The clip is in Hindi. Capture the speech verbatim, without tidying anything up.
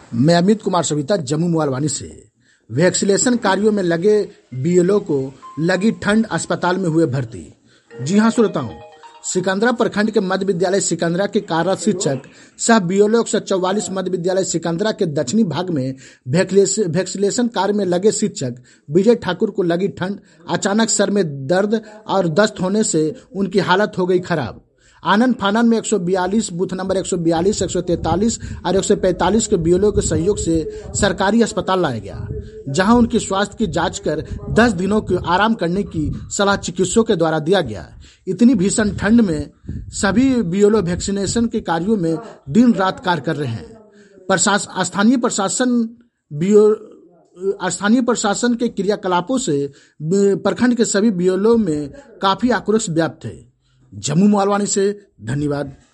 मैं अमित कुमार सविता जम्मू मोहालवानी से। वैक्सीनेशन कार्यों में लगे बीएलओ को लगी ठंड, अस्पताल में हुए भर्ती। जी हां श्रोताओं, सिकंदरा प्रखंड के मध्य विद्यालय सिकंदरा के कार्यरत शिक्षक सह बीएलओ एक सौ चौवालीस मध्य विद्यालय सिकंदरा के दक्षिणी भाग में वैक्सीनेशन कार्य में लगे शिक्षक विजय ठाकुर को लगी ठंड, अचानक सर में दर्द और दस्त होने से उनकी हालत हो गई खराब। आनंद फानन में एक सौ बयालीस, बूथ नंबर एक सौ बयालीस, एक सौ तैंतालीस और एक सौ पैंतालीस के बीएलओ के सहयोग से सरकारी अस्पताल लाया गया, जहां उनकी स्वास्थ्य की जांच कर दस दिनों के आराम करने की सलाह चिकित्सकों के द्वारा दिया गया। इतनी भीषण ठंड में सभी बीएलओ वैक्सीनेशन के कार्यों में दिन रात कार्य कर रहे हैं। प्रशासन स्थानीय प्रशासन स्थानीय प्रशासन के क्रियाकलापों से प्रखंड के सभी बीएलओ में काफी आक्रोश व्याप्त है। जम्मू मोहालवानी से धन्यवाद।